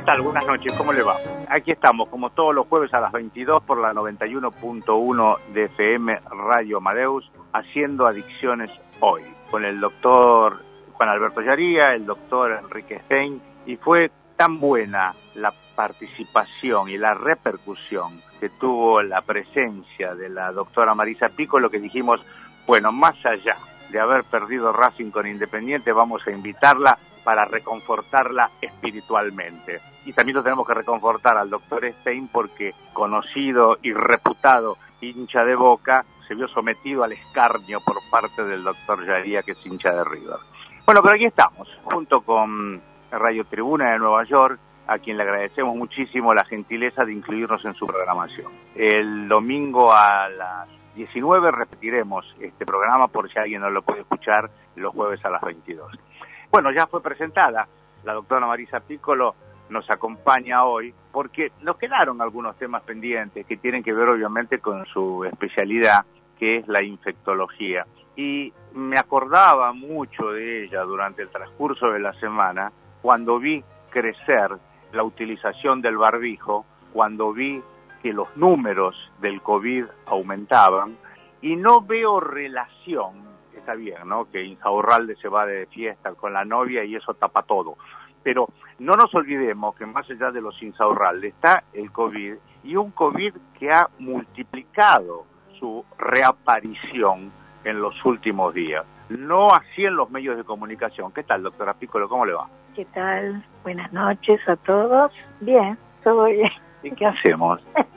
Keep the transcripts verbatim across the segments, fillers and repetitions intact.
tal? Buenas noches, ¿cómo le va? Aquí estamos, como todos los jueves a las veintidós por la noventa y uno punto uno de F M Radio Amadeus, haciendo Adicciones Hoy, con el doctor Juan Alberto Yaría, el doctor Enrique Stein, y fue tan buena la participación y la repercusión que tuvo la presencia de la doctora Marisa Piccolo, que dijimos, bueno, más allá de haber perdido Racing con Independiente, vamos a invitarla para reconfortarla espiritualmente. Y también lo tenemos que reconfortar al doctor Stein porque, conocido y reputado hincha de Boca, se vio sometido al escarnio por parte del doctor Yaría, que es hincha de River. Bueno, pero aquí estamos, junto con Radio Tribuna de Nueva York, a quien le agradecemos muchísimo la gentileza de incluirnos en su programación. El domingo a las diecinueve repetiremos este programa por si alguien no lo puede escuchar los jueves a las veintidós. Bueno, ya fue presentada, la doctora Marisa Piccolo nos acompaña hoy porque nos quedaron algunos temas pendientes que tienen que ver obviamente con su especialidad, que es la infectología. Y me acordaba mucho de ella durante el transcurso de la semana cuando vi crecer la utilización del barbijo, cuando vi que los números del COVID aumentaban, y no veo relación. Está bien, ¿no?, que Insaurralde se va de fiesta con la novia y eso tapa todo. Pero no nos olvidemos que más allá de los Insaurralde está el COVID, y un COVID que ha multiplicado su reaparición en los últimos días. No así en los medios de comunicación. ¿Qué tal, doctora Piccolo? ¿Cómo le va? ¿Qué tal? Buenas noches a todos. Bien, todo bien. ¿Y qué hacemos?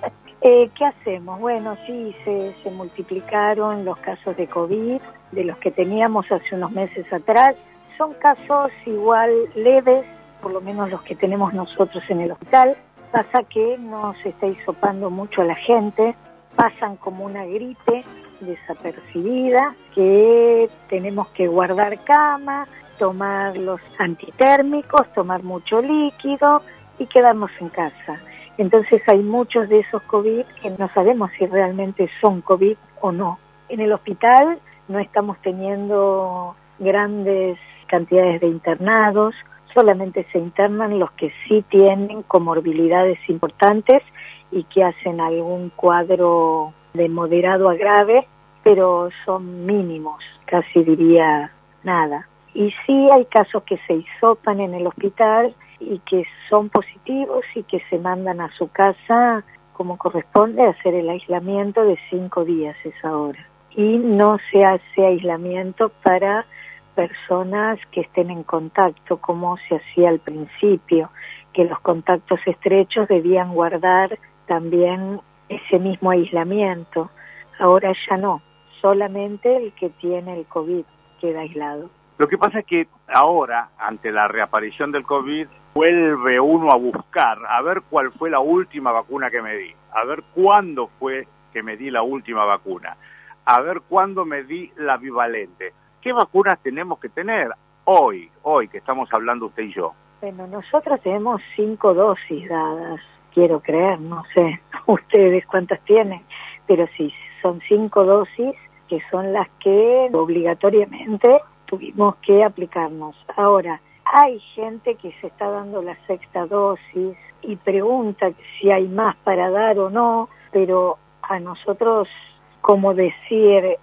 Eh, ¿Qué hacemos? Bueno, sí, se, se multiplicaron los casos de COVID, de los que teníamos hace unos meses atrás. Son casos igual leves, por lo menos los que tenemos nosotros en el hospital. Pasa que no se está hisopando mucho a la gente, pasan como una gripe desapercibida, que tenemos que guardar cama, tomar los antitérmicos, tomar mucho líquido y quedarnos en casa. Entonces hay muchos de esos COVID que no sabemos si realmente son COVID o no. En el hospital no estamos teniendo grandes cantidades de internados, solamente se internan los que sí tienen comorbilidades importantes y que hacen algún cuadro de moderado a grave, pero son mínimos, casi diría nada. Y sí hay casos que se hisopan en el hospital y que son positivos y que se mandan a su casa como corresponde a hacer el aislamiento de cinco días esa hora. Y no se hace aislamiento para personas que estén en contacto como se hacía al principio, que los contactos estrechos debían guardar también ese mismo aislamiento. Ahora ya no, solamente el que tiene el COVID queda aislado. Lo que pasa es que ahora, ante la reaparición del COVID, vuelve uno a buscar, a ver cuál fue la última vacuna que me di, a ver cuándo fue que me di la última vacuna, a ver cuándo me di la bivalente. ¿Qué vacunas tenemos que tener hoy, hoy que estamos hablando usted y yo? Bueno, nosotros tenemos cinco dosis dadas, quiero creer, no sé ustedes cuántas tienen, pero sí, son cinco dosis que son las que obligatoriamente tuvimos que aplicarnos. Ahora, hay gente que se está dando la sexta dosis y pregunta si hay más para dar o no, pero a nosotros, como decir,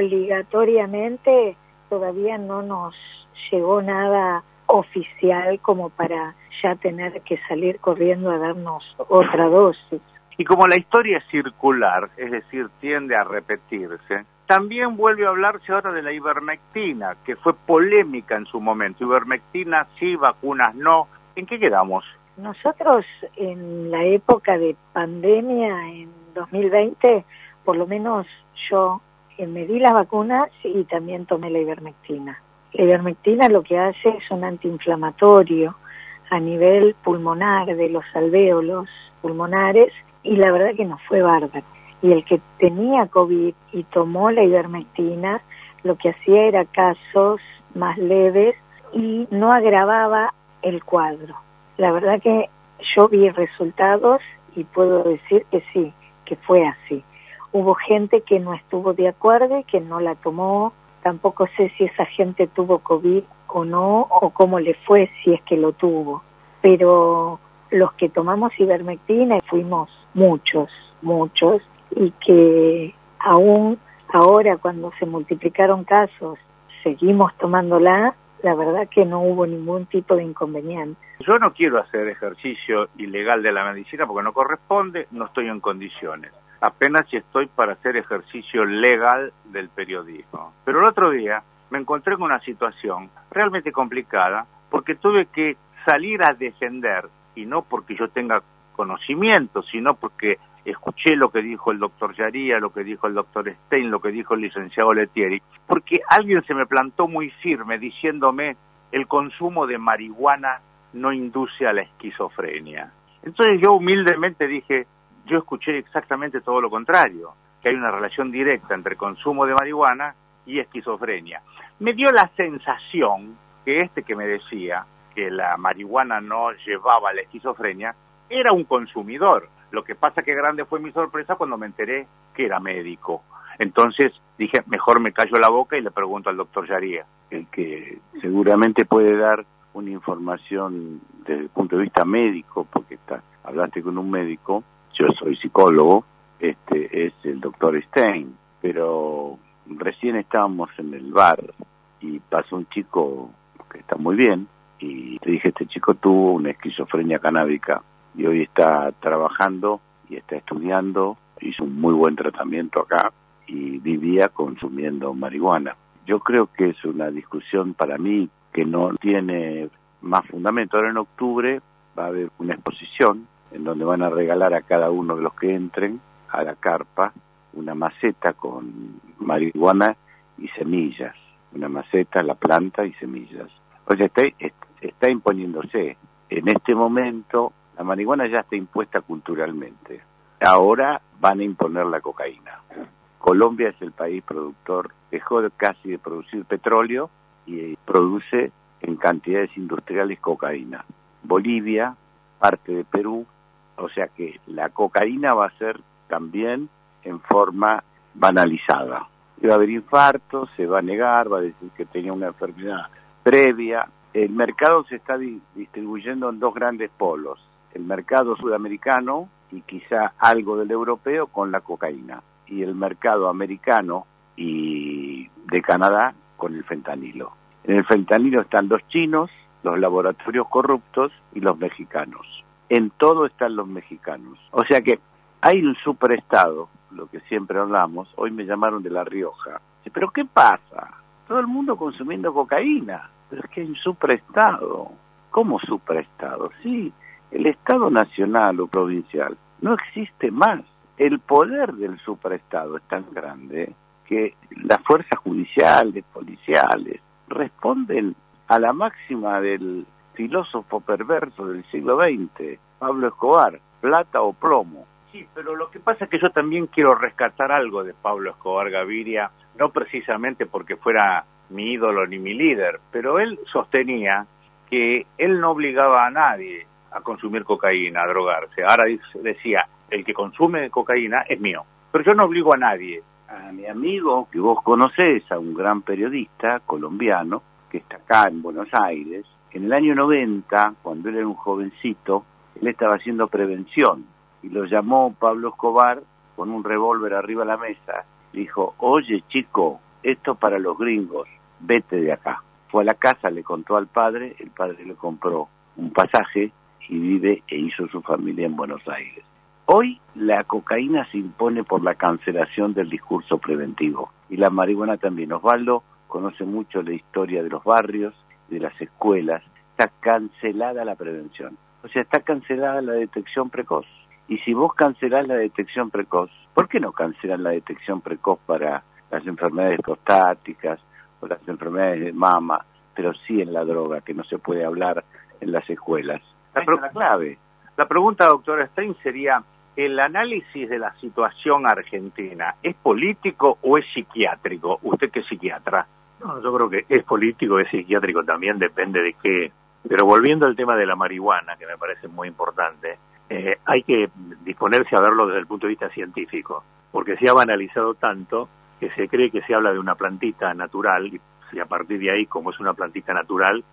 obligatoriamente todavía no nos llegó nada oficial como para ya tener que salir corriendo a darnos otra dosis. Y como la historia es circular, es decir, tiende a repetirse, también vuelve a hablarse ahora de la ivermectina, que fue polémica en su momento. Ivermectina sí, vacunas no. ¿En qué quedamos? Nosotros en la época de pandemia, en dos mil veinte, por lo menos yo eh, me di las vacunas y también tomé la ivermectina. La ivermectina lo que hace es un antiinflamatorio a nivel pulmonar, de los alvéolos pulmonares, y la verdad que nos fue bárbaro. Y el que tenía COVID y tomó la ivermectina, lo que hacía era casos más leves y no agravaba el cuadro. La verdad que yo vi resultados y puedo decir que sí, que fue así. Hubo gente que no estuvo de acuerdo y que no la tomó. Tampoco sé si esa gente tuvo COVID o no, o cómo le fue si es que lo tuvo. Pero los que tomamos ivermectina, fuimos muchos, muchos, y que aún ahora cuando se multiplicaron casos, seguimos tomándola, la verdad que no hubo ningún tipo de inconveniente. Yo no quiero hacer ejercicio ilegal de la medicina porque no corresponde, no estoy en condiciones. Apenas si estoy para hacer ejercicio legal del periodismo. Pero el otro día me encontré con una situación realmente complicada porque tuve que salir a defender, y no porque yo tenga conocimiento, sino porque escuché lo que dijo el doctor Yaría, lo que dijo el doctor Stein, lo que dijo el licenciado Lettieri, porque alguien se me plantó muy firme diciéndome el consumo de marihuana no induce a la esquizofrenia. Entonces yo humildemente dije, yo escuché exactamente todo lo contrario, que hay una relación directa entre consumo de marihuana y esquizofrenia. Me dio la sensación que este que me decía que la marihuana no llevaba a la esquizofrenia era un consumidor. Lo que pasa que grande fue mi sorpresa cuando me enteré que era médico. Entonces dije, mejor me callo la boca y le pregunto al doctor Yaría. El que seguramente puede dar una información desde el punto de vista médico, porque está, hablaste con un médico, yo soy psicólogo, este es el doctor Stein, pero recién estábamos en el bar y pasó un chico que está muy bien y te dije, este chico tuvo una esquizofrenia canábica y hoy está trabajando y está estudiando, hizo un muy buen tratamiento acá y vivía consumiendo marihuana. Yo creo que es una discusión para mí que no tiene más fundamento. Ahora en octubre va a haber una exposición en donde van a regalar a cada uno de los que entren a la carpa una maceta con marihuana y semillas. Una maceta, la planta y semillas. O sea, está, está imponiéndose. En este momento la marihuana ya está impuesta culturalmente. Ahora van a imponer la cocaína. Colombia es el país productor, dejó de casi de producir petróleo y produce en cantidades industriales cocaína. Bolivia, parte de Perú, o sea que la cocaína va a ser también en forma banalizada. Va a haber infartos, se va a negar, va a decir que tenía una enfermedad previa. El mercado se está di- distribuyendo en dos grandes polos. El mercado sudamericano y quizá algo del europeo con la cocaína. Y el mercado americano y de Canadá con el fentanilo. En el fentanilo están los chinos, los laboratorios corruptos y los mexicanos. En todo están los mexicanos. O sea que hay un superestado, lo que siempre hablamos. Hoy me llamaron de La Rioja. ¿Pero qué pasa? Todo el mundo consumiendo cocaína. Pero es que hay un superestado. ¿Cómo superestado? Sí, el Estado nacional o provincial no existe más. El poder del superestado es tan grande que las fuerzas judiciales, policiales, responden a la máxima del filósofo perverso del siglo veinte, Pablo Escobar, plata o plomo. Sí, pero lo que pasa es que yo también quiero rescatar algo de Pablo Escobar Gaviria, no precisamente porque fuera mi ídolo ni mi líder, pero él sostenía que él no obligaba a nadie a consumir cocaína, a drogarse. Ahora decía, el que consume cocaína es mío, pero yo no obligo a nadie. A mi amigo, que vos conocés, a un gran periodista colombiano, que está acá en Buenos Aires, en el año noventa, cuando él era un jovencito, él estaba haciendo prevención, y lo llamó Pablo Escobar con un revólver arriba de la mesa, dijo, oye chico, esto para los gringos, vete de acá. Fue a la casa, le contó al padre, el padre le compró un pasaje y vive e hizo su familia en Buenos Aires. Hoy la cocaína se impone por la cancelación del discurso preventivo y la marihuana también. Osvaldo conoce mucho la historia de los barrios, de las escuelas. Está cancelada la prevención, o sea, está cancelada la detección precoz. Y si vos cancelás la detección precoz, ¿por qué no cancelan la detección precoz para las enfermedades prostáticas o las enfermedades de mama, pero sí en la droga, que no se puede hablar en las escuelas? La, pro- la clave. La pregunta, doctora Stein, sería, ¿el análisis de la situación argentina es político o es psiquiátrico? ¿Usted qué es psiquiatra? No, yo creo que es político, es psiquiátrico, también depende de qué. Pero volviendo al tema de la marihuana, que me parece muy importante, eh, hay que disponerse a verlo desde el punto de vista científico, porque se ha banalizado tanto que se cree que se habla de una plantita natural, y a partir de ahí, como es una plantita natural,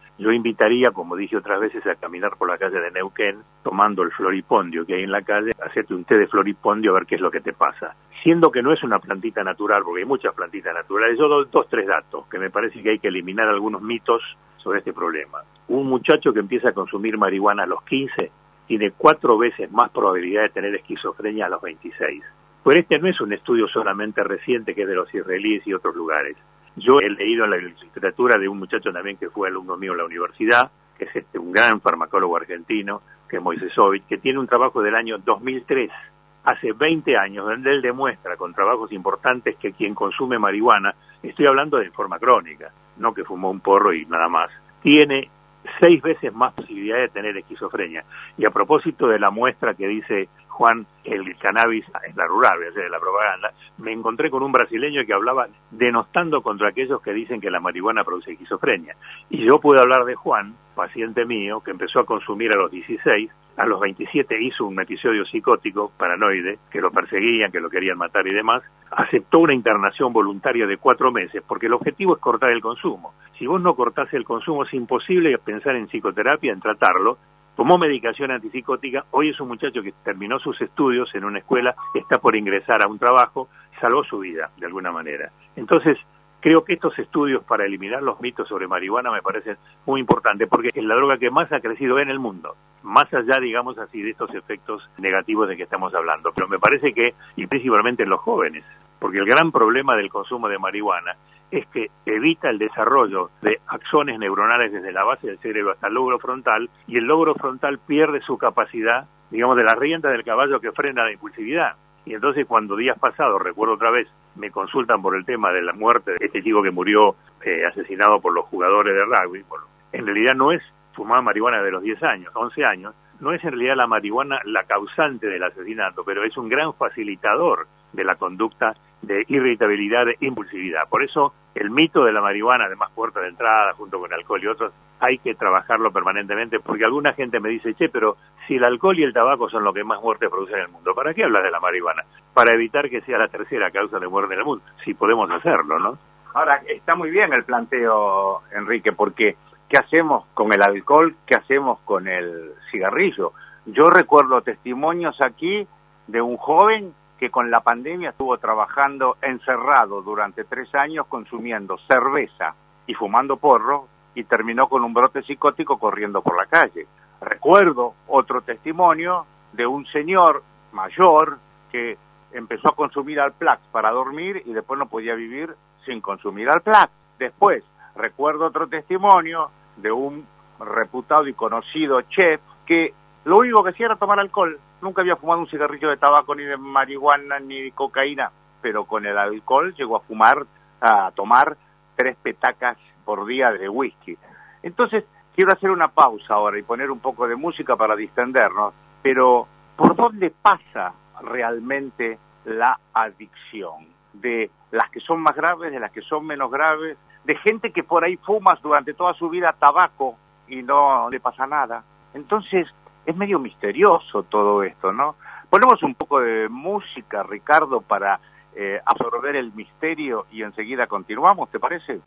yo invitaría, como dije otras veces, a caminar por la calle de Neuquén, tomando el floripondio que hay en la calle, hacerte un té de floripondio a ver qué es lo que te pasa. Siendo que no es una plantita natural, porque hay muchas plantitas naturales, yo doy dos, tres datos, que me parece que hay que eliminar algunos mitos sobre este problema. Un muchacho que empieza a consumir marihuana a los quince tiene cuatro veces más probabilidad de tener esquizofrenia a los veintiséis. Pero este no es un estudio solamente reciente que es de los israelíes y otros lugares. Yo he leído en la literatura de un muchacho también que fue alumno mío en la universidad, que es este, un gran farmacólogo argentino, que es Moisesovich, que tiene un trabajo del año dos mil tres, hace veinte años, donde él demuestra con trabajos importantes que quien consume marihuana, estoy hablando de forma crónica, no que fumó un porro y nada más, tiene seis veces más posibilidad de tener esquizofrenia. Y a propósito de la muestra que dice Juan, el cannabis en la rural, voy a hacer la propaganda, me encontré con un brasileño que hablaba denostando contra aquellos que dicen que la marihuana produce esquizofrenia. Y yo pude hablar de Juan, paciente mío, que empezó a consumir a los dieciséis, a los veintisiete hizo un episodio psicótico, paranoide, que lo perseguían, que lo querían matar y demás, aceptó una internación voluntaria de cuatro meses, porque el objetivo es cortar el consumo. Si vos no cortás el consumo, es imposible pensar en psicoterapia, en tratarlo. Tomó medicación antipsicótica, hoy es un muchacho que terminó sus estudios en una escuela, está por ingresar a un trabajo, salvó su vida, de alguna manera. Entonces, creo que estos estudios para eliminar los mitos sobre marihuana me parecen muy importantes, porque es la droga que más ha crecido en el mundo, más allá, digamos así, de estos efectos negativos de que estamos hablando. Pero me parece que, y principalmente en los jóvenes, porque el gran problema del consumo de marihuana es que evita el desarrollo de axones neuronales desde la base del cerebro hasta el lóbulo frontal, y el lóbulo frontal pierde su capacidad, digamos, de la rienda del caballo que frena la impulsividad. Y entonces cuando días pasados, recuerdo otra vez, me consultan por el tema de la muerte de este chico que murió eh, asesinado por los jugadores de rugby, bueno, en realidad no es fumar marihuana de los diez años, once años, no es en realidad la marihuana la causante del asesinato, pero es un gran facilitador de la conducta de irritabilidad e impulsividad. Por eso el mito de la marihuana, además puerta de entrada, junto con el alcohol y otros, hay que trabajarlo permanentemente, porque alguna gente me dice, che, pero si el alcohol y el tabaco son lo que más muerte producen en el mundo, ¿para qué hablas de la marihuana? Para evitar que sea la tercera causa de muerte en el mundo, si podemos hacerlo, ¿no? Ahora, está muy bien el planteo, Enrique, porque ¿qué hacemos con el alcohol? ¿Qué hacemos con el cigarrillo? Yo recuerdo testimonios aquí de un joven que con la pandemia estuvo trabajando encerrado durante tres años consumiendo cerveza y fumando porro y terminó con un brote psicótico corriendo por la calle. Recuerdo otro testimonio de un señor mayor que empezó a consumir Alplax para dormir y después no podía vivir sin consumir Alplax. Después, recuerdo otro testimonio de un reputado y conocido chef que lo único que hacía era tomar alcohol. Nunca había fumado un cigarrillo de tabaco, ni de marihuana, ni de cocaína, pero con el alcohol llegó a fumar, a tomar tres petacas por día de whisky. Entonces, quiero hacer una pausa ahora y poner un poco de música para distendernos, pero ¿por dónde pasa realmente la adicción? De las que son más graves, de las que son menos graves, de gente que por ahí fuma durante toda su vida tabaco y no le pasa nada. Entonces, es medio misterioso todo esto, ¿no? Ponemos un poco de música, Ricardo, para eh, absorber el misterio y enseguida continuamos, ¿te parece?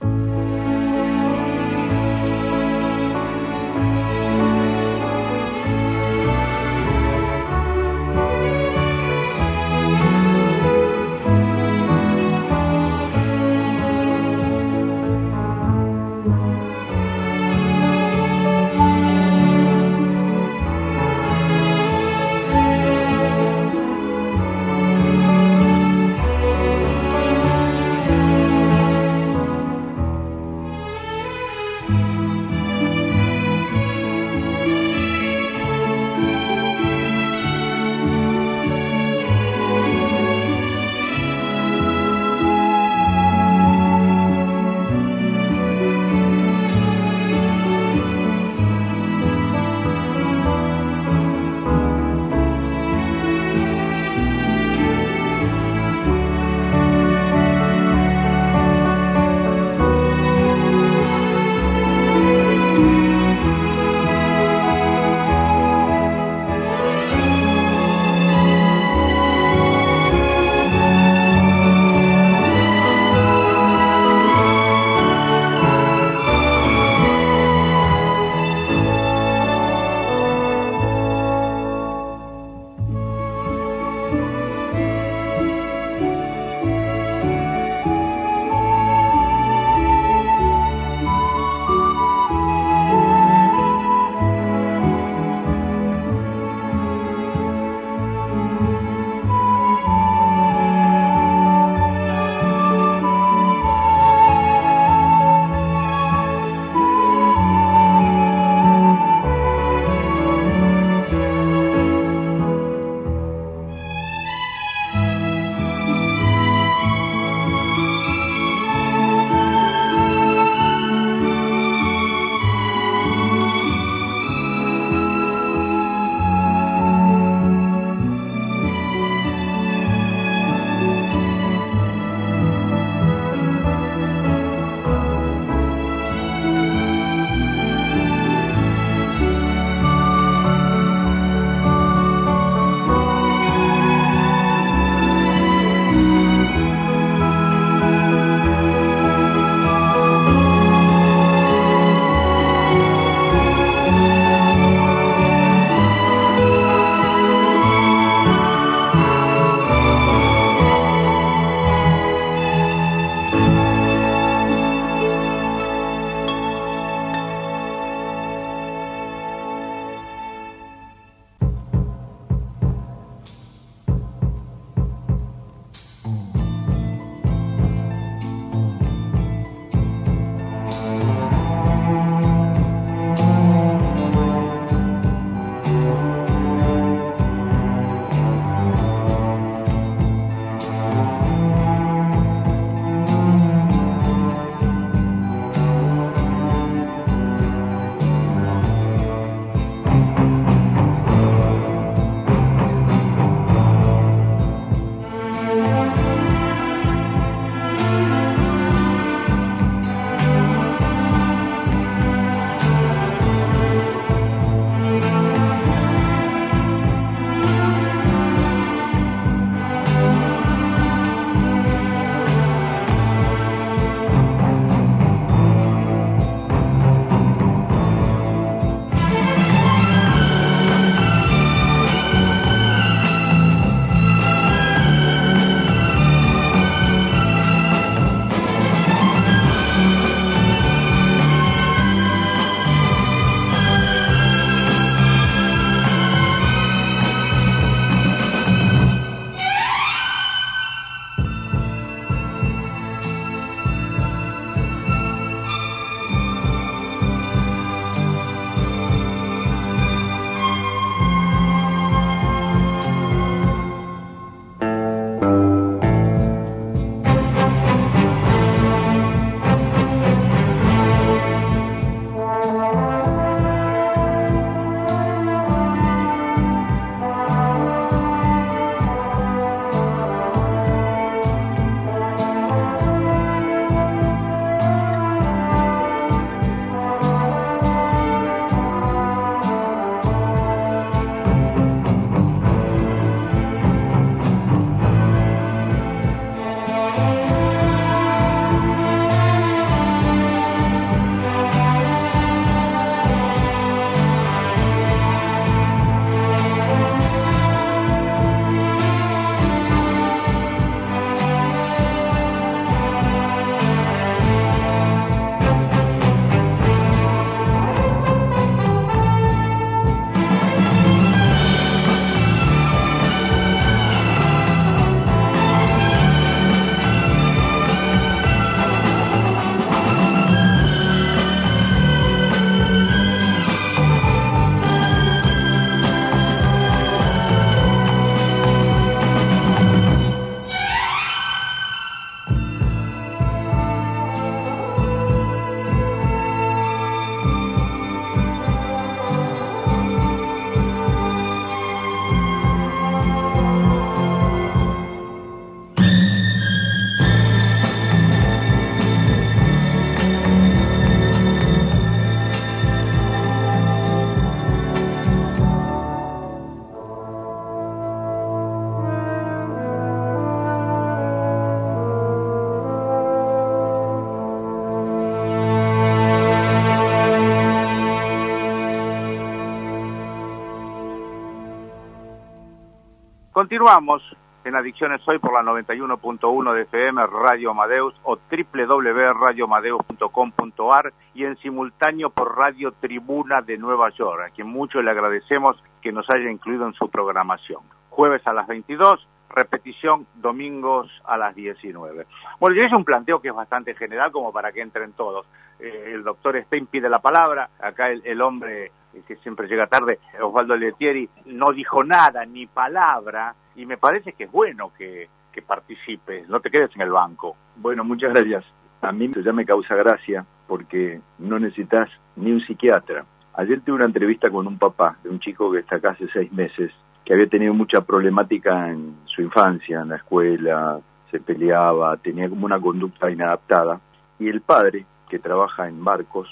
Continuamos en Adicciones Hoy por la noventa y uno punto uno de F M Radio Amadeus o doble u doble u doble u punto radio amadeus punto com punto a r y en simultáneo por Radio Tribuna de Nueva York, a quien mucho le agradecemos que nos haya incluido en su programación. Jueves a las veintidós, repetición domingos a las diecinueve. Bueno, yo hice un planteo que es bastante general como para que entren todos. Eh, el doctor Stein pide la palabra, acá el, el hombre que siempre llega tarde, Osvaldo Lettieri, no dijo nada, ni palabra, y me parece que es bueno que, que participes, no te quedes en el banco. Bueno, muchas gracias. A mí ya me causa gracia porque no necesitas ni un psiquiatra. Ayer tuve una entrevista con un papá de un chico que está acá hace seis meses, que había tenido mucha problemática en su infancia, en la escuela, se peleaba, tenía como una conducta inadaptada, y el padre, que trabaja en barcos,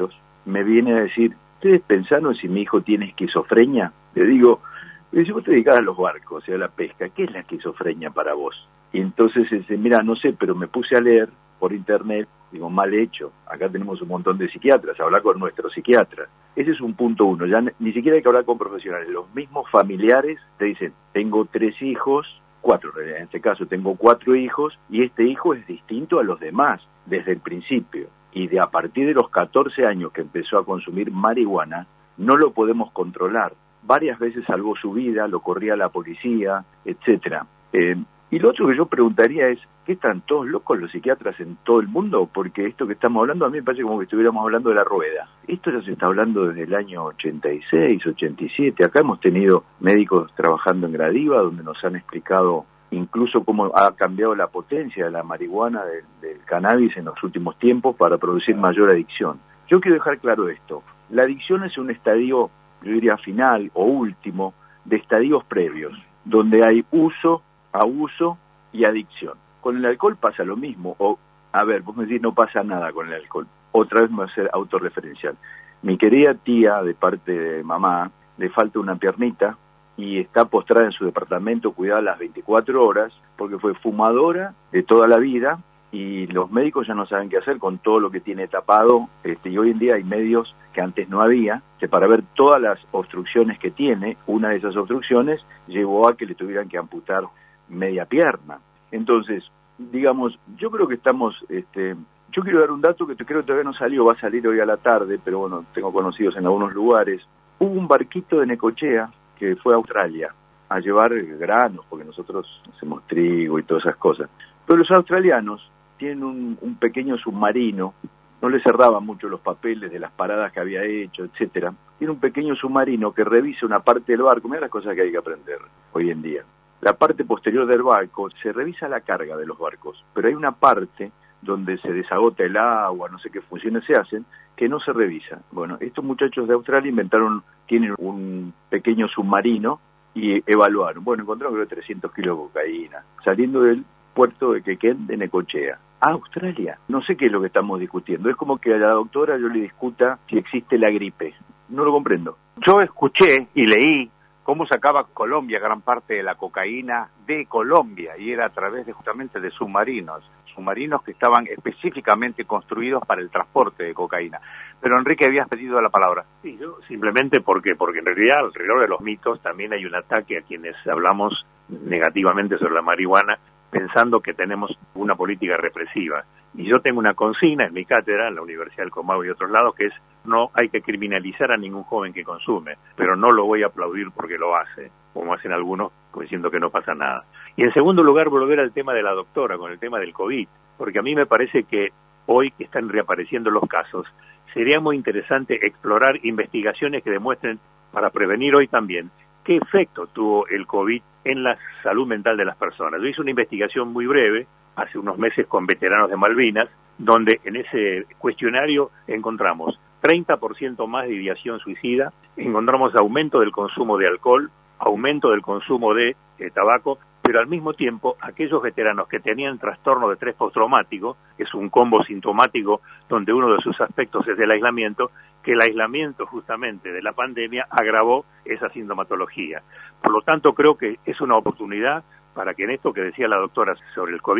me viene a decir, ¿ustedes pensaron si mi hijo tiene esquizofrenia? Le digo, si vos te dedicás a los barcos, o sea, a la pesca, ¿qué es la esquizofrenia para vos? Y entonces dice, mira, no sé, pero me puse a leer por internet, digo, mal hecho, acá tenemos un montón de psiquiatras, hablar con nuestros psiquiatras. Ese es un punto uno, ya ni siquiera hay que hablar con profesionales, los mismos familiares te dicen, tengo tres hijos, cuatro en realidad, en este caso tengo cuatro hijos, y este hijo es distinto a los demás desde el principio. Y de a partir de los catorce años que empezó a consumir marihuana, no lo podemos controlar. Varias veces salvó su vida, lo corría la policía, etcétera. Eh, y lo otro que yo preguntaría es, ¿qué están todos locos los psiquiatras en todo el mundo? Porque esto que estamos hablando a mí me parece como que estuviéramos hablando de la rueda. Esto ya se está hablando desde el año ochenta y seis, ochenta y siete. Acá hemos tenido médicos trabajando en Gradiva, donde nos han explicado incluso cómo ha cambiado la potencia de la marihuana, del, del cannabis en los últimos tiempos para producir mayor adicción. Yo quiero dejar claro esto. La adicción es un estadio, yo diría final o último, de estadios previos, donde hay uso, abuso y adicción. Con el alcohol pasa lo mismo. O, a ver, vos me decís, no pasa nada con el alcohol. Otra vez me voy a ser autorreferencial. Mi querida tía, de parte de mamá, le falta una piernita, y está postrada en su departamento, cuidada las veinticuatro horas, porque fue fumadora de toda la vida, y los médicos ya no saben qué hacer con todo lo que tiene tapado, este, y hoy en día hay medios que antes no había, que para ver todas las obstrucciones que tiene, una de esas obstrucciones llevó a que le tuvieran que amputar media pierna. Entonces, digamos, yo creo que estamos, este, yo quiero dar un dato que creo que todavía no salió, va a salir hoy a la tarde, pero bueno, tengo conocidos en algunos lugares. Hubo un barquito de Necochea que fue a Australia a llevar granos, porque nosotros hacemos trigo y todas esas cosas. Pero los australianos tienen un, un pequeño submarino, no le cerraban mucho los papeles de las paradas que había hecho, etcétera. Tiene un pequeño submarino que revisa una parte del barco, mira las cosas que hay que aprender hoy en día. La parte posterior del barco, se revisa la carga de los barcos, pero hay una parte donde se desagota el agua, no sé qué funciones se hacen, que no se revisa. Bueno, estos muchachos de Australia inventaron, tienen un pequeño submarino y evaluaron. Bueno, encontraron creo trescientos kilos de cocaína, saliendo del puerto de Quequén de Necochea. a Australia. No sé qué es lo que estamos discutiendo. Es como que a la doctora yo le discuta si existe la gripe. No lo comprendo. Yo escuché y leí cómo sacaba Colombia gran parte de la cocaína de Colombia, y era a través de justamente de submarinos, submarinos que estaban específicamente construidos para el transporte de cocaína. Pero Enrique, habías pedido la palabra. Sí, yo simplemente porque, porque en realidad alrededor de los mitos también hay un ataque a quienes hablamos negativamente sobre la marihuana, pensando que tenemos una política represiva. Y yo tengo una consigna en mi cátedra, en la Universidad del Comahue y otros lados, que es: no hay que criminalizar a ningún joven que consume, pero no lo voy a aplaudir porque lo hace, como hacen algunos, diciendo que no pasa nada. Y en segundo lugar, volver al tema de la doctora, con el tema del COVID, porque a mí me parece que hoy que están reapareciendo los casos, sería muy interesante explorar investigaciones que demuestren, para prevenir hoy también, qué efecto tuvo el COVID en la salud mental de las personas. Yo hice una investigación muy breve, hace unos meses, con veteranos de Malvinas, donde en ese cuestionario encontramos treinta por ciento más de ideación suicida, encontramos aumento del consumo de alcohol, aumento del consumo de eh, tabaco, pero al mismo tiempo aquellos veteranos que tenían trastorno de estrés postraumático, que es un combo sintomático donde uno de sus aspectos es el aislamiento, que el aislamiento justamente de la pandemia agravó esa sintomatología. Por lo tanto, creo que es una oportunidad para que en esto que decía la doctora sobre el COVID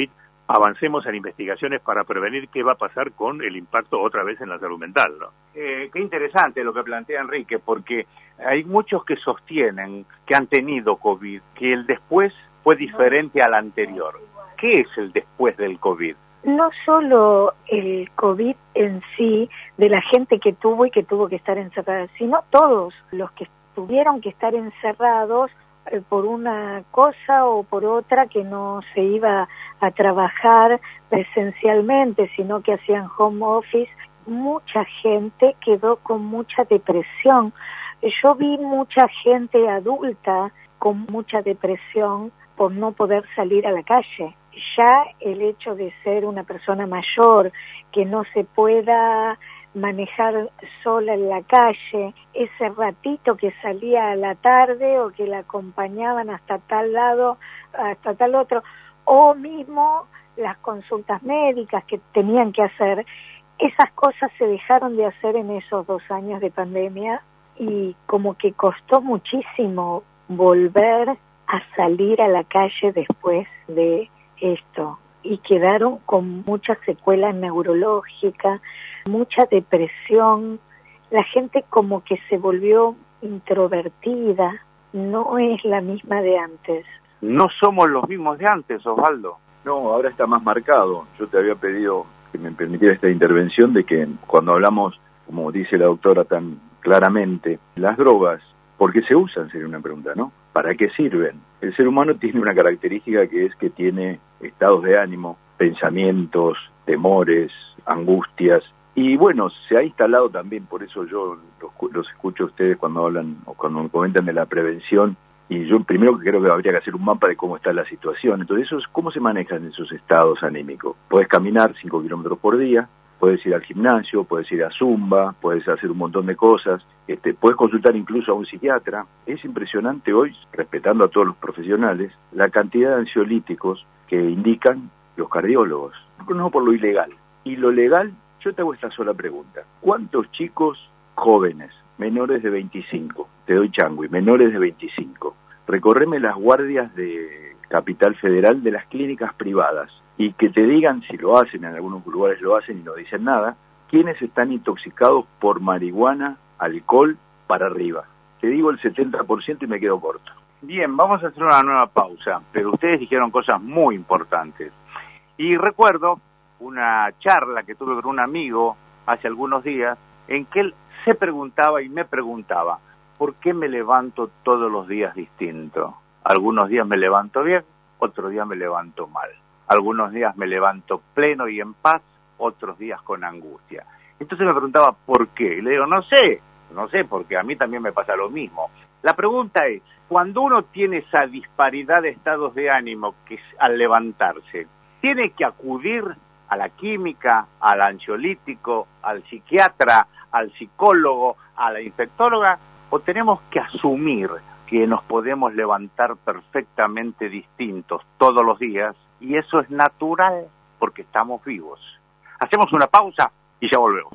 avancemos en investigaciones para prevenir qué va a pasar con el impacto otra vez en la salud mental, ¿no? Eh, qué interesante lo que plantea Enrique, porque hay muchos que sostienen que han tenido COVID, que el después fue diferente al anterior. ¿Qué es el después del COVID? No solo el COVID en sí, de la gente que tuvo y que tuvo que estar encerrada, sino todos los que tuvieron que estar encerrados eh, por una cosa o por otra, que no se iba a trabajar presencialmente, sino que hacían home office. Mucha gente quedó con mucha depresión. Yo vi mucha gente adulta con mucha depresión por no poder salir a la calle. Ya el hecho de ser una persona mayor, que no se pueda manejar sola en la calle, ese ratito que salía a la tarde o que la acompañaban hasta tal lado, hasta tal otro, o mismo las consultas médicas que tenían que hacer, esas cosas se dejaron de hacer en esos dos años de pandemia y como que costó muchísimo volver a salir a la calle después de esto, y quedaron con muchas secuelas neurológicas, mucha depresión, la gente como que se volvió introvertida, no es la misma de antes. No somos los mismos de antes, Osvaldo. No, ahora está más marcado. Yo te había pedido que me permitiera esta intervención de que cuando hablamos, como dice la doctora tan claramente, las drogas, ¿por qué se usan? Sería una pregunta, ¿no? ¿Para qué sirven? El ser humano tiene una característica que es que tiene estados de ánimo, pensamientos, temores, angustias, y bueno, se ha instalado también, por eso yo los, los escucho a ustedes cuando hablan o cuando me comentan de la prevención, y yo primero que creo que habría que hacer un mapa de cómo está la situación. Entonces, eso es, ¿cómo se manejan esos estados anímicos? Puedes caminar cinco kilómetros por día, puedes ir al gimnasio, puedes ir a Zumba, puedes hacer un montón de cosas, este, puedes consultar incluso a un psiquiatra. Es impresionante hoy, respetando a todos los profesionales, la cantidad de ansiolíticos que indican los cardiólogos, no por lo ilegal. Y lo legal, yo te hago esta sola pregunta: ¿cuántos chicos jóvenes, menores de veinticinco, te doy changüí, menores de veinticinco, recorreme las guardias de Capital Federal de las clínicas privadas y que te digan, si lo hacen, en algunos lugares lo hacen y no dicen nada, quiénes están intoxicados por marihuana, alcohol, para arriba? Te digo el setenta por ciento y me quedo corto. Bien, vamos a hacer una nueva pausa, pero ustedes dijeron cosas muy importantes. Y recuerdo una charla que tuve con un amigo hace algunos días, en que él se preguntaba y me preguntaba, ¿por qué me levanto todos los días distinto? Algunos días me levanto bien, otros días me levanto mal. Algunos días me levanto pleno y en paz, otros días con angustia. Entonces me preguntaba, ¿por qué? Y le digo, no sé, no sé, porque a mí también me pasa lo mismo. La pregunta es, cuando uno tiene esa disparidad de estados de ánimo que es al levantarse, ¿tiene que acudir a la química, al ansiolítico, al psiquiatra, al psicólogo, a la infectóloga, o tenemos que asumir que nos podemos levantar perfectamente distintos todos los días, y eso es natural porque estamos vivos? Hacemos una pausa y ya volvemos.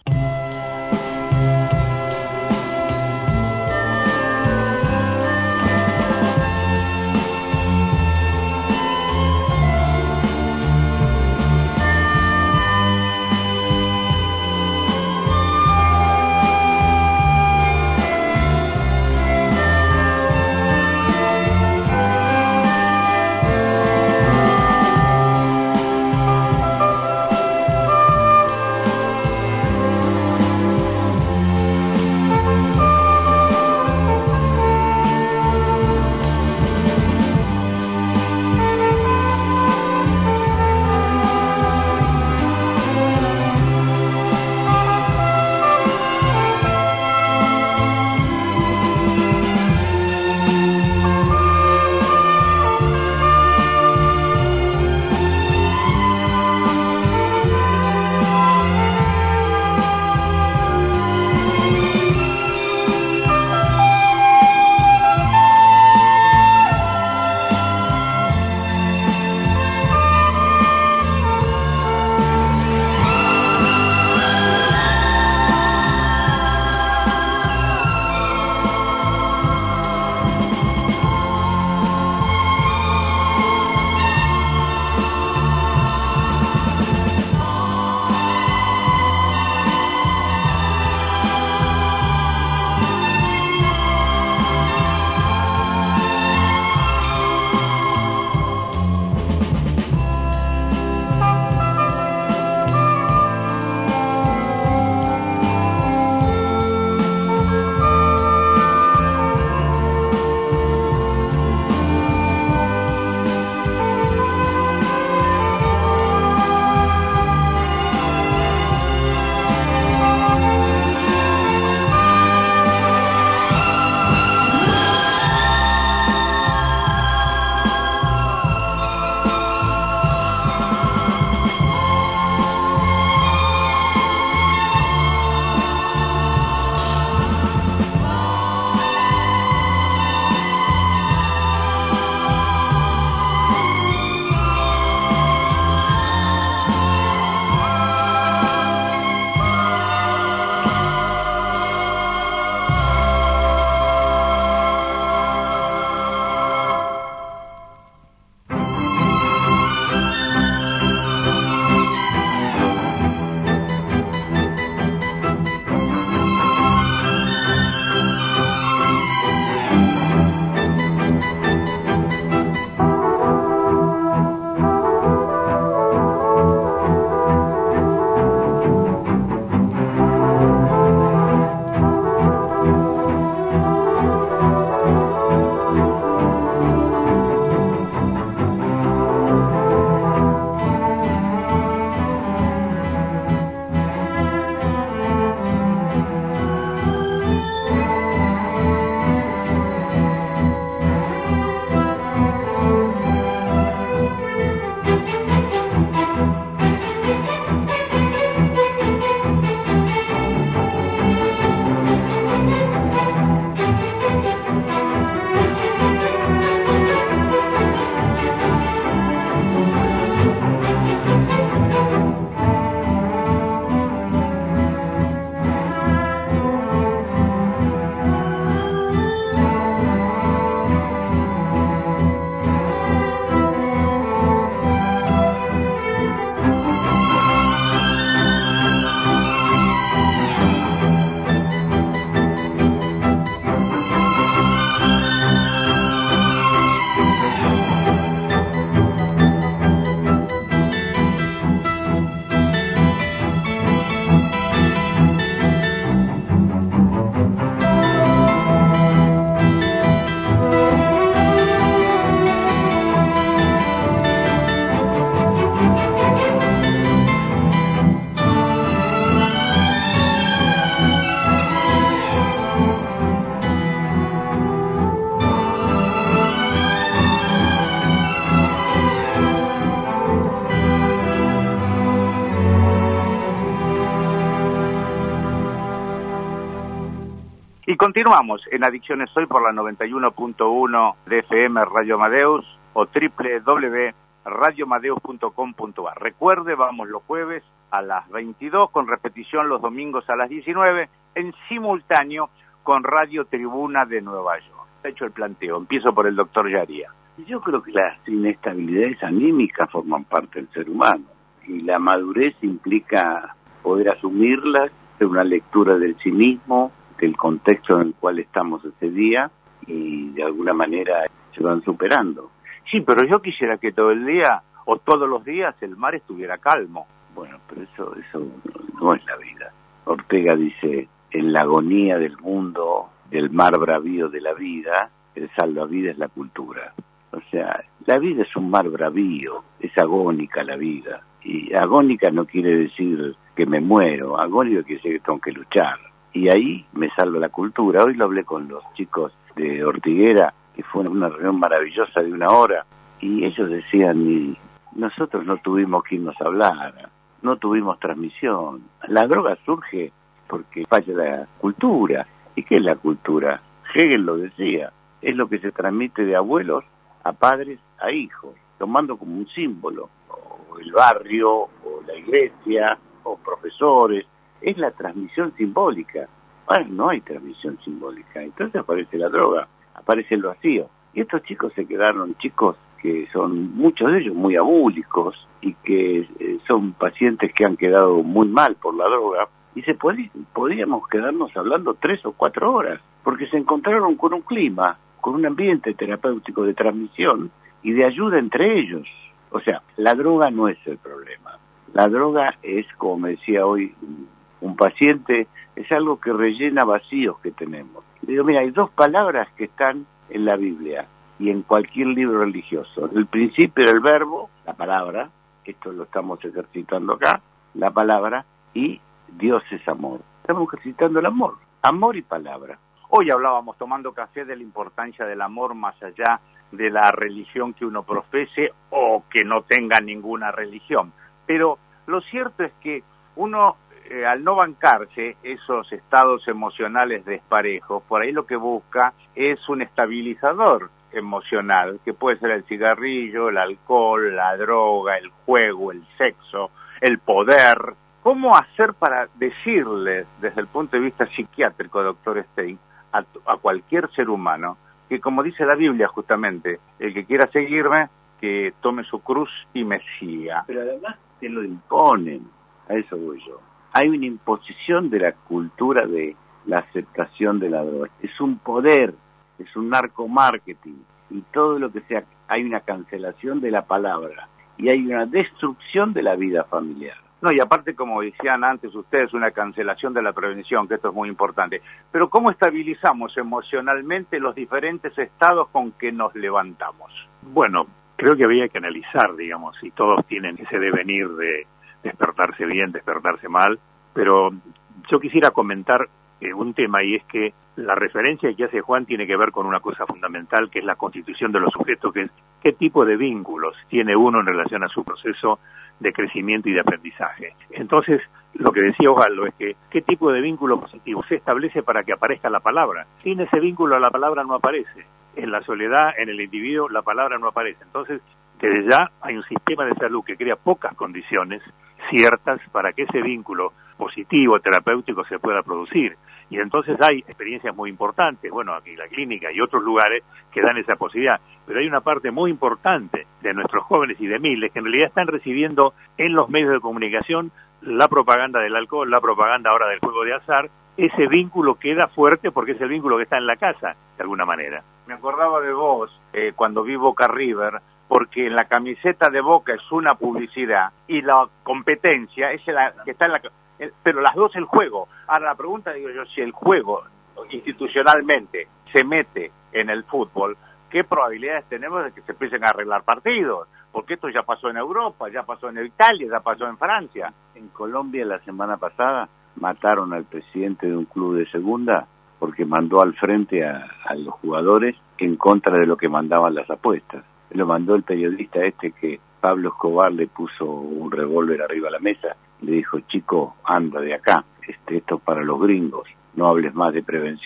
Y continuamos en Adicciones Hoy por la noventa y uno punto uno de F M Radio Amadeus o doble u doble u doble u punto radio amadeus punto com punto a r. Recuerde, vamos los jueves a las veintidós, con repetición los domingos a las diecinueve, en simultáneo con Radio Tribuna de Nueva York. Está hecho el planteo. Empiezo por el doctor Yaría. Yo creo que las inestabilidades anímicas forman parte del ser humano y la madurez implica poder asumirlas, hacer una lectura del sí mismo, del contexto en el cual estamos ese día y de alguna manera se van superando. Sí, pero yo quisiera que todo el día o todos los días el mar estuviera calmo. Bueno, pero eso, eso no es la vida. Ortega dice, en la agonía del mundo, del mar bravío de la vida, el salvavidas es la cultura. O sea, la vida es un mar bravío, es agónica la vida. Y agónica no quiere decir que me muero, agónica quiere decir que tengo que luchar. Y ahí me salva la cultura. Hoy lo hablé con los chicos de Ortiguera, que fue una reunión maravillosa de una hora, y ellos decían, y nosotros no tuvimos que irnos a hablar, no tuvimos transmisión. La droga surge porque falla la cultura. ¿Y qué es la cultura? Hegel lo decía, es lo que se transmite de abuelos a padres a hijos, tomando como un símbolo, o el barrio, o la iglesia, o profesores, es la transmisión simbólica. Ahora no hay transmisión simbólica, entonces aparece la droga, aparece el vacío. Y estos chicos se quedaron, chicos que son muchos de ellos muy abúlicos y que eh, son pacientes que han quedado muy mal por la droga, y se pod- podíamos quedarnos hablando tres o cuatro horas, porque se encontraron con un clima, con un ambiente terapéutico de transmisión y de ayuda entre ellos. O sea, la droga no es el problema. La droga es, como me decía hoy un paciente, es algo que rellena vacíos que tenemos. Le digo, mira, hay dos palabras que están en la Biblia y en cualquier libro religioso. El principio del verbo, la palabra, esto lo estamos ejercitando acá, la palabra, y Dios es amor. Estamos ejercitando el amor, amor y palabra. Hoy hablábamos, tomando café, de la importancia del amor más allá de la religión que uno profese o que no tenga ninguna religión. Pero lo cierto es que uno, eh, al no bancarse esos estados emocionales desparejos, por ahí lo que busca es un estabilizador emocional, que puede ser el cigarrillo, el alcohol, la droga, el juego, el sexo, el poder. ¿Cómo hacer para decirle, desde el punto de vista psiquiátrico, doctor Stein, a, a cualquier ser humano, que como dice la Biblia justamente, el que quiera seguirme, que tome su cruz y me siga? Pero además te lo imponen, a eso voy yo. Hay una imposición de la cultura de la aceptación de la droga. Es un poder, es un narcomarketing, y todo lo que sea, hay una cancelación de la palabra, y hay una destrucción de la vida familiar. No, y aparte, como decían antes ustedes, una cancelación de la prevención, que esto es muy importante. Pero ¿cómo estabilizamos emocionalmente los diferentes estados con que nos levantamos? Bueno, creo que había que analizar, digamos, si todos tienen ese devenir de despertarse bien, despertarse mal, pero yo quisiera comentar eh, un tema, y es que la referencia que hace Juan tiene que ver con una cosa fundamental, que es la constitución de los sujetos, que es qué tipo de vínculos tiene uno en relación a su proceso de crecimiento y de aprendizaje. Entonces, lo que decía Osvaldo es que qué tipo de vínculo positivo se establece para que aparezca la palabra. Sin ese vínculo la palabra no aparece. En la soledad, en el individuo, la palabra no aparece. Entonces, desde ya hay un sistema de salud que crea pocas condiciones ciertas para que ese vínculo positivo, terapéutico, se pueda producir. Y entonces hay experiencias muy importantes, bueno, aquí la clínica y otros lugares que dan esa posibilidad, pero hay una parte muy importante de nuestros jóvenes y de miles que en realidad están recibiendo en los medios de comunicación la propaganda del alcohol, la propaganda ahora del juego de azar. Ese vínculo queda fuerte porque es el vínculo que está en la casa, de alguna manera. Me acordaba de vos eh, cuando vi Boca River, porque en la camiseta de Boca es una publicidad y la competencia es la que está en la... Pero las dos el juego. Ahora la pregunta, digo yo, si el juego institucionalmente se mete en el fútbol, ¿qué probabilidades tenemos de que se empiecen a arreglar partidos? Porque esto ya pasó en Europa, ya pasó en Italia, ya pasó en Francia. En Colombia la semana pasada mataron al presidente de un club de segunda porque mandó al frente a, a los jugadores en contra de lo que mandaban las apuestas. Lo mandó el periodista este que Pablo Escobar le puso un revólver arriba a la mesa, le dijo, chico, anda de acá, este, esto es para los gringos, no hables más de prevención.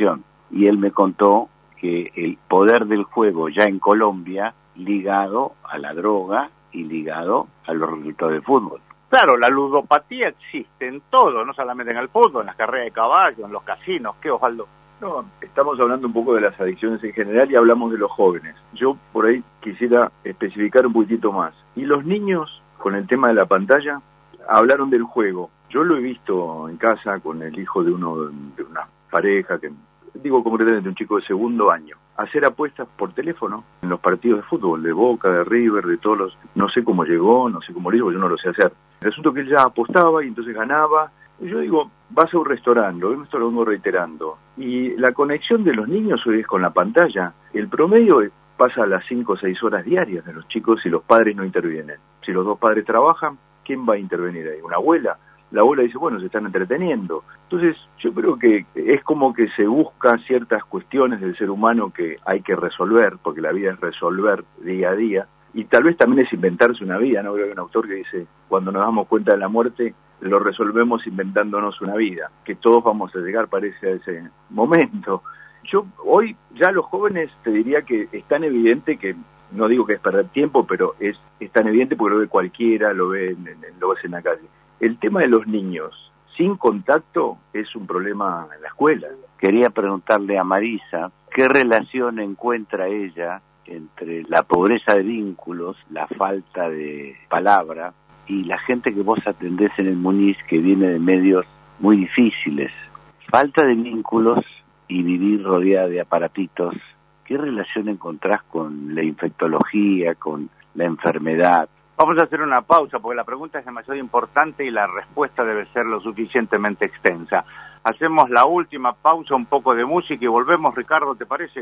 y él me contó que el poder del juego ya en Colombia ligado a la droga y ligado a los resultados de fútbol. Claro, la ludopatía existe en todo, no solamente en el fútbol, en las carreras de caballo, en los casinos. ¿Qué, Osvaldo? No, estamos hablando un poco de las adicciones en general y hablamos de los jóvenes. Yo por ahí quisiera especificar un poquitito más. Y los niños, con el tema de la pantalla, hablaron del juego. Yo lo he visto en casa con el hijo de uno de una pareja, que digo concretamente un chico de segundo año, hacer apuestas por teléfono en los partidos de fútbol, de Boca, de River, de todos los... No sé cómo llegó, no sé cómo lo hizo, yo no lo sé hacer. El asunto que él ya apostaba y entonces ganaba. Y yo digo, vas a un restaurante, esto lo vengo reiterando, y la conexión de los niños hoy es con la pantalla. El promedio pasa a las cinco o seis horas diarias de los chicos si los padres no intervienen. Si los dos padres trabajan, ¿quién va a intervenir ahí? ¿Una abuela? La abuela dice, bueno, se están entreteniendo. Entonces, yo creo que es como que se busca ciertas cuestiones del ser humano que hay que resolver, porque la vida es resolver día a día, y tal vez también es inventarse una vida, ¿no? Creo que hay un autor que dice, cuando nos damos cuenta de la muerte, lo resolvemos inventándonos una vida, que todos vamos a llegar, parece, a ese momento. Yo, hoy, ya los jóvenes, te diría que es tan evidente que, no digo que es perder tiempo, pero es, es tan evidente porque lo ve cualquiera, lo ve en, en, lo ves en la calle. El tema de los niños sin contacto es un problema en la escuela. Quería preguntarle a Marisa, ¿qué relación encuentra ella entre la pobreza de vínculos, la falta de palabra y la gente que vos atendés en el Muniz, que viene de medios muy difíciles? Falta de vínculos y vivir rodeada de aparatitos. ¿Qué relación encontrás con la infectología, con la enfermedad? Vamos a hacer una pausa porque la pregunta es demasiado importante y la respuesta debe ser lo suficientemente extensa. Hacemos la última pausa, un poco de música y volvemos, Ricardo, ¿te parece?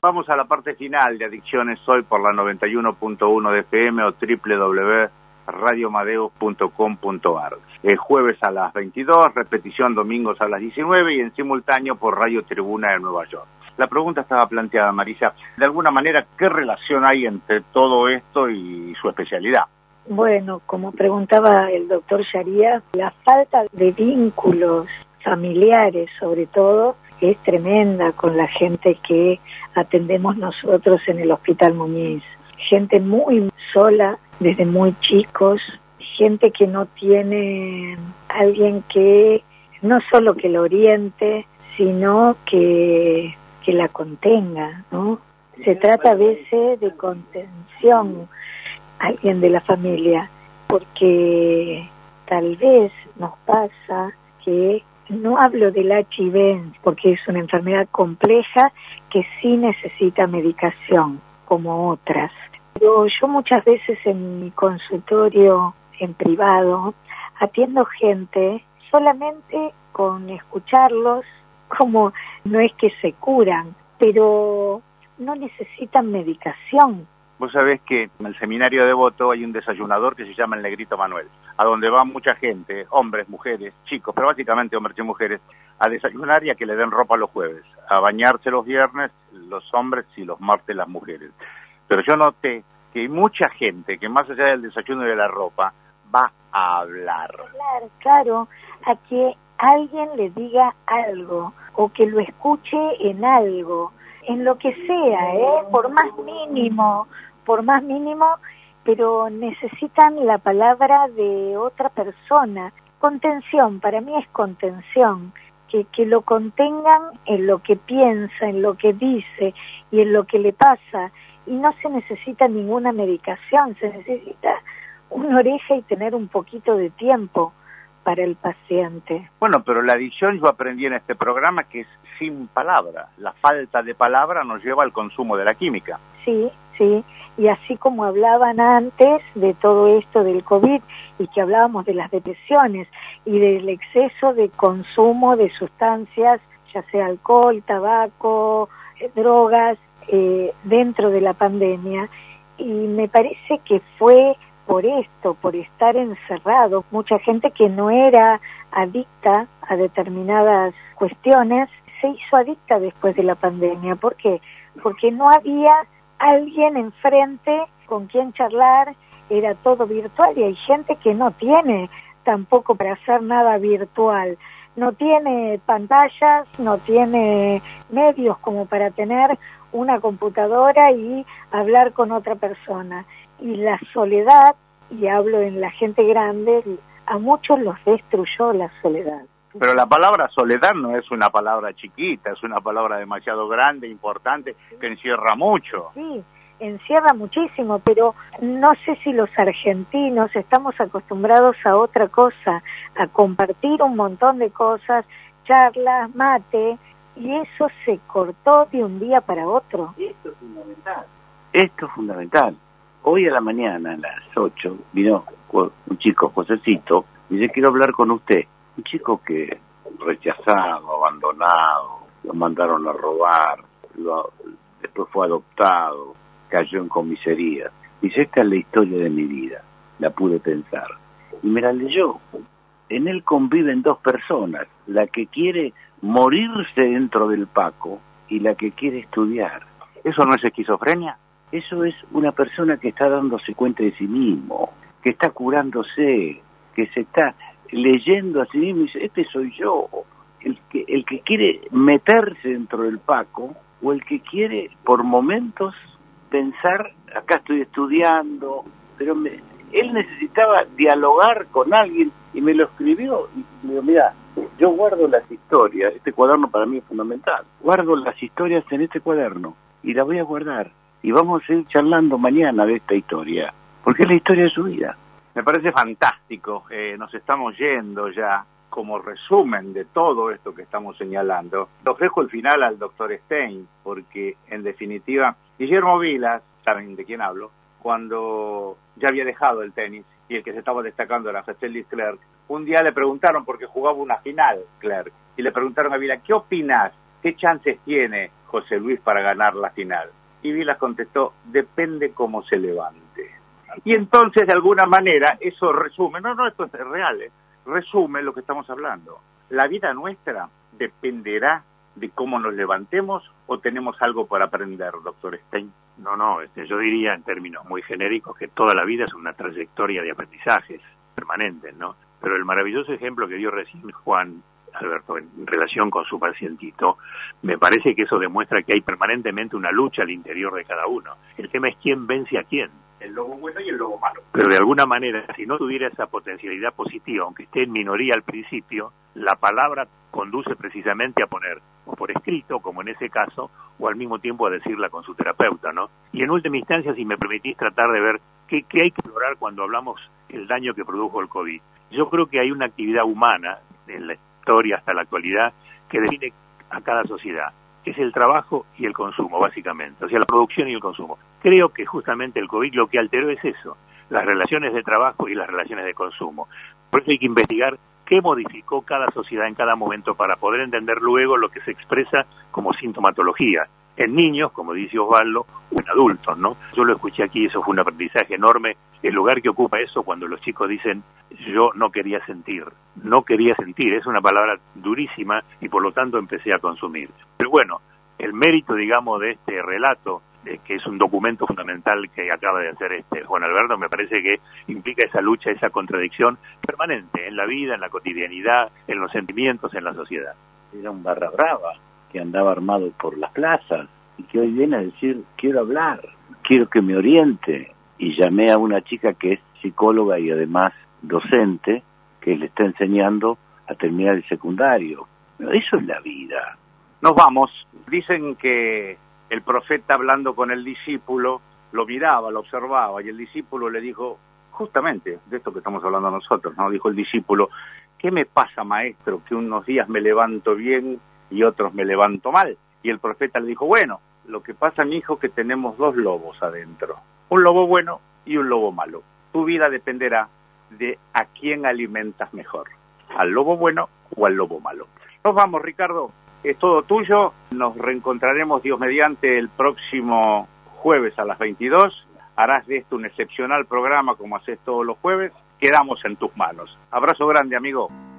Vamos a la parte final de Adicciones Hoy por la noventa y uno punto uno de F M o doble u doble u doble u punto radio madeus punto com punto a r. El jueves a las veintidós, repetición domingos a las diecinueve y en simultáneo por Radio Tribuna de Nueva York. La pregunta estaba planteada, Marisa, de alguna manera, ¿qué relación hay entre todo esto y su especialidad? Bueno, como preguntaba el doctor Sharia, la falta de vínculos familiares, sobre todo, es tremenda con la gente que atendemos nosotros en el Hospital Muñiz. Gente muy sola desde muy chicos, gente que no tiene alguien que no solo que la oriente, sino que, que la contenga, ¿no? Se trata a veces de contención, alguien de la familia, porque tal vez nos pasa que, no hablo del H I V, porque es una enfermedad compleja que sí necesita medicación, como otras. Pero yo muchas veces en mi consultorio en privado atiendo gente solamente con escucharlos, como no es que se curan, pero no necesitan medicación. Vos sabés que en el seminario de Voto hay un desayunador que se llama el Negrito Manuel, a donde va mucha gente, hombres, mujeres, chicos, pero básicamente hombres y mujeres, a desayunar y a que le den ropa los jueves, a bañarse los viernes los hombres y los martes las mujeres. Pero yo noté que hay mucha gente que más allá del desayuno y de la ropa va a hablar. Claro, claro, a que alguien le diga algo o que lo escuche en algo, en lo que sea, ¿eh? Por más mínimo, por más mínimo, pero necesitan la palabra de otra persona. Contención, para mí es contención, que, que lo contengan en lo que piensa, en lo que dice y en lo que le pasa. Y no se necesita ninguna medicación, se necesita una oreja y tener un poquito de tiempo para el paciente. Bueno, pero la adicción yo aprendí en este programa que es sin palabra. La falta de palabra nos lleva al consumo de la química. Sí, sí, y así como hablaban antes de todo esto del COVID y que hablábamos de las depresiones y del exceso de consumo de sustancias, ya sea alcohol, tabaco, eh, drogas, eh, dentro de la pandemia, y me parece que fue por esto, por estar encerrado. Mucha gente que no era adicta a determinadas cuestiones se hizo adicta después de la pandemia. ¿Por qué? Porque no había alguien enfrente con quien charlar, era todo virtual y hay gente que no tiene tampoco para hacer nada virtual. No tiene pantallas, no tiene medios como para tener una computadora y hablar con otra persona. Y la soledad, y hablo en la gente grande, a muchos los destruyó la soledad. Pero la palabra soledad no es una palabra chiquita, es una palabra demasiado grande, importante, que encierra mucho. Sí, encierra muchísimo, pero no sé si los argentinos estamos acostumbrados a otra cosa, a compartir un montón de cosas, charlas, mate, y eso se cortó de un día para otro. Esto es fundamental. Esto es fundamental. Hoy a la mañana, a las ocho, vino un chico, Josecito, y dice, quiero hablar con usted. Un chico que rechazado, abandonado, lo mandaron a robar, lo, después fue adoptado, cayó en comisaría. Dice, esta es la historia de mi vida, la pude pensar. Y me la leyó. En él conviven dos personas, la que quiere morirse dentro del Paco y la que quiere estudiar. ¿Eso no es esquizofrenia? Eso es una persona que está dándose cuenta de sí mismo, que está curándose, que se está leyendo a sí mismo y dice, este soy yo, el que, el que quiere meterse dentro del Paco o el que quiere por momentos pensar, acá estoy estudiando, pero me, él necesitaba dialogar con alguien y me lo escribió y me dijo, mira, yo guardo las historias, este cuaderno para mí es fundamental, guardo las historias en este cuaderno y las voy a guardar y vamos a ir charlando mañana de esta historia, porque es la historia de su vida. Me parece fantástico, eh, nos estamos yendo ya como resumen de todo esto que estamos señalando. Lo dejo el final al doctor Stein, porque en definitiva, Guillermo Vilas, saben de quién hablo, cuando ya había dejado el tenis y el que se estaba destacando era José Clerc, un día le preguntaron, porque jugaba una final Clerc, y le preguntaron a Vilas, ¿qué opinas? ¿Qué chances tiene José Luis para ganar la final? Y Vilas contestó, depende cómo se levante. Y entonces, de alguna manera, eso resume, no, no, esto es real, ¿eh? resume lo que estamos hablando. La vida nuestra dependerá de cómo nos levantemos o tenemos algo por aprender, doctor Stein. No, no, este, yo diría en términos muy genéricos que toda la vida es una trayectoria de aprendizajes permanentes, ¿no? Pero el maravilloso ejemplo que dio recién Juan Alberto en relación con su pacientito, me parece que eso demuestra que hay permanentemente una lucha al interior de cada uno. El tema es quién vence a quién. El lobo bueno y el lobo malo. Pero de alguna manera, si no tuviera esa potencialidad positiva, aunque esté en minoría al principio, la palabra conduce precisamente a poner, o por escrito, como en ese caso, o al mismo tiempo a decirla con su terapeuta, ¿no? Y en última instancia, si me permitís tratar de ver qué, qué hay que explorar cuando hablamos el daño que produjo el COVID. Yo creo que hay una actividad humana en la historia hasta la actualidad que define a cada sociedad, que es el trabajo y el consumo, básicamente, o sea, la producción y el consumo. Creo que justamente el COVID lo que alteró es eso, las relaciones de trabajo y las relaciones de consumo. Por eso hay que investigar qué modificó cada sociedad en cada momento para poder entender luego lo que se expresa como sintomatología en niños, como dice Osvaldo, o en adultos, ¿no? Yo lo escuché aquí, eso fue un aprendizaje enorme, el lugar que ocupa eso cuando los chicos dicen, yo no quería sentir, no quería sentir, es una palabra durísima y por lo tanto empecé a consumir. Pero bueno, el mérito, digamos, de este relato, eh, que es un documento fundamental que acaba de hacer este Juan Alberto, me parece que implica esa lucha, esa contradicción permanente en la vida, en la cotidianidad, en los sentimientos, en la sociedad. Era un barra brava que andaba armado por las plazas y que hoy viene a decir, quiero hablar, quiero que me oriente. Y llamé a una chica que es psicóloga y además docente, que le está enseñando a terminar el secundario. Eso es la vida. Nos vamos. Dicen que el profeta, hablando con el discípulo, lo miraba, lo observaba, y el discípulo le dijo, justamente de esto que estamos hablando nosotros, ¿no? Dijo el discípulo, ¿qué me pasa, maestro? Que unos días me levanto bien y otros me levanto mal. Y el profeta le dijo, bueno, lo que pasa, mi hijo, que tenemos dos lobos adentro, un lobo bueno y un lobo malo. Tu vida dependerá de a quién alimentas mejor, al lobo bueno o al lobo malo. Nos vamos, Ricardo, es todo tuyo. Nos reencontraremos, Dios mediante, el próximo jueves a las veintidós. Harás de esto un excepcional programa como haces todos los jueves. Quedamos en tus manos. Abrazo grande, amigo.